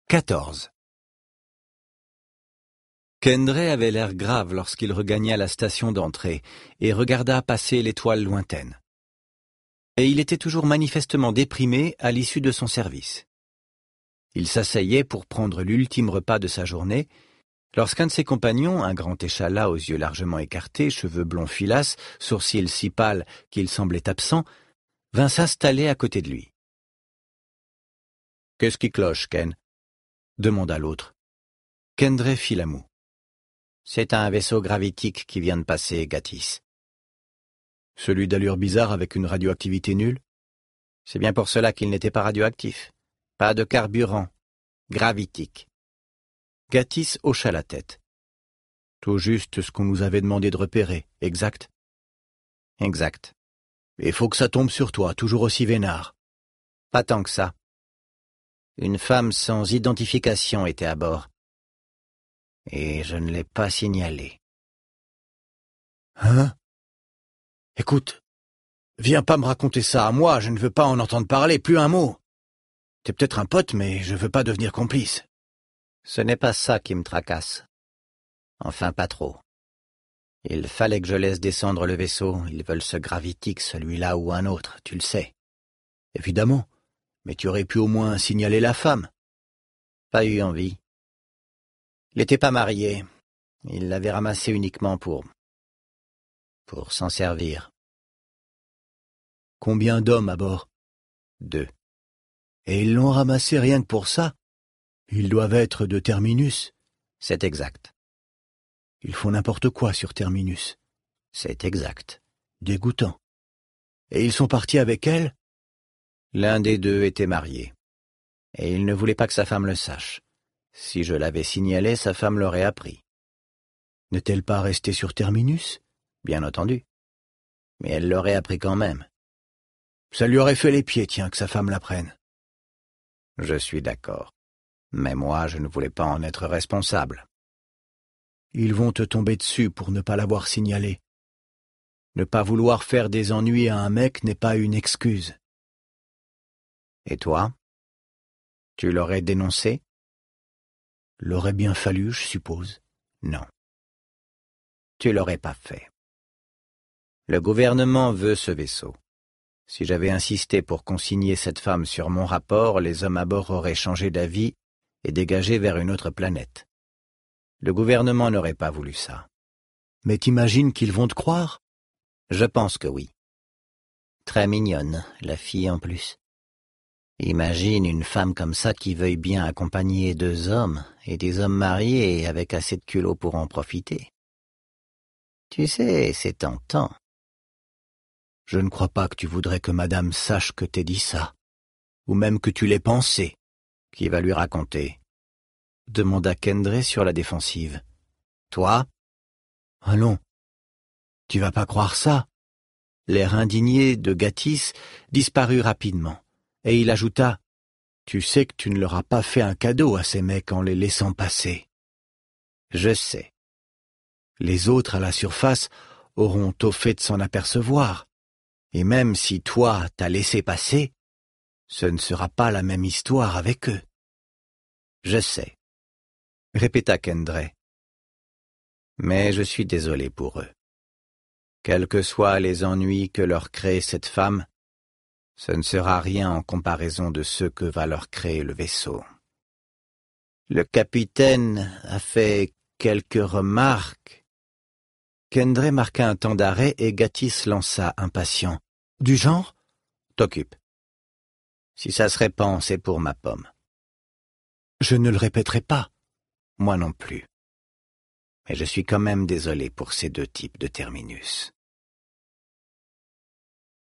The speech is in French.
14. Kendre avait l'air grave lorsqu'il regagna la station d'entrée et regarda passer l'étoile lointaine. Et il était toujours manifestement déprimé à l'issue de son service. Il s'asseyait pour prendre l'ultime repas de sa journée, lorsqu'un de ses compagnons, un grand échalas aux yeux largement écartés, cheveux blonds filasses, sourcils si pâles qu'il semblait absent, vint s'installer à côté de lui. « Qu'est-ce qui cloche, Ken ?» demanda l'autre. Kendre fit la moue. « C'est un vaisseau gravitique qui vient de passer, Gatiss. »« Celui d'allure bizarre avec une radioactivité nulle ?»« C'est bien pour cela qu'il n'était pas radioactif. Pas de carburant. Gravitique. » Gatiss hocha la tête. « Tout juste ce qu'on nous avait demandé de repérer, exact ?»« Exact. Et faut que ça tombe sur toi, toujours aussi vénard. »« Pas tant que ça. Une femme sans identification était à bord. Et je ne l'ai pas signalée. »« Hein ? Écoute, viens pas me raconter ça à moi, je ne veux pas en entendre parler, plus un mot. T'es peut-être un pote, mais je veux pas devenir complice. »« Ce n'est pas ça qui me tracasse. Enfin, pas trop. Il fallait que je laisse descendre le vaisseau, ils veulent ce gravitique, celui-là ou un autre, tu le sais. »« Évidemment. Mais tu aurais pu au moins signaler la femme. »« Pas eu envie. Il n'était pas marié. Il l'avait ramassé uniquement pour s'en servir. »« Combien d'hommes à bord ? » ?»« 2. »« Et ils l'ont ramassé rien que pour ça ? Ils doivent être de Terminus. »« C'est exact. »« Ils font n'importe quoi sur Terminus. »« C'est exact. »« Dégoûtant. »« Et ils sont partis avec elle ? » L'un des deux était marié. Et il ne voulait pas que sa femme le sache. Si je l'avais signalé, sa femme l'aurait appris. N'est-elle pas restée sur Terminus ? Bien entendu. Mais elle l'aurait appris quand même. Ça lui aurait fait les pieds, tiens, que sa femme l'apprenne. Je suis d'accord. Mais moi, je ne voulais pas en être responsable. Ils vont te tomber dessus pour ne pas l'avoir signalé. Ne pas vouloir faire des ennuis à un mec n'est pas une excuse. Et toi ? Tu l'aurais dénoncé ? L'aurait bien fallu, je suppose. Non. Tu l'aurais pas fait. Le gouvernement veut ce vaisseau. Si j'avais insisté pour consigner cette femme sur mon rapport, les hommes à bord auraient changé d'avis et dégagé vers une autre planète. Le gouvernement n'aurait pas voulu ça. Mais t'imagines qu'ils vont te croire ? Je pense que oui. Très mignonne, la fille en plus. Imagine une femme comme ça qui veuille bien accompagner 2 hommes, et des hommes mariés avec assez de culot pour en profiter. Tu sais, c'est tentant. Je ne crois pas que tu voudrais que madame sache que t'aies dit ça, ou même que tu l'aies pensé. Qui va lui raconter ? Demanda Kendre sur la défensive. Toi ? Allons, tu vas pas croire ça. L'air indigné de Gatiss disparut rapidement. Et il ajouta, « Tu sais que tu ne leur as pas fait un cadeau à ces mecs en les laissant passer. »« Je sais. Les autres à la surface auront au fait de s'en apercevoir. Et même si toi t'as laissé passer, ce ne sera pas la même histoire avec eux. »« Je sais. » répéta Kendre. « Mais je suis désolé pour eux. Quels que soient les ennuis que leur crée cette femme, ce ne sera rien en comparaison de ce que va leur créer le vaisseau. Le capitaine a fait quelques remarques. » Kendre marqua un temps d'arrêt et Gatiss lança impatient. « Du genre ? T'occupe. Si ça se répand, c'est pour ma pomme. » Je ne le répéterai pas. Moi non plus. Mais je suis quand même désolé pour ces 2 types de Terminus.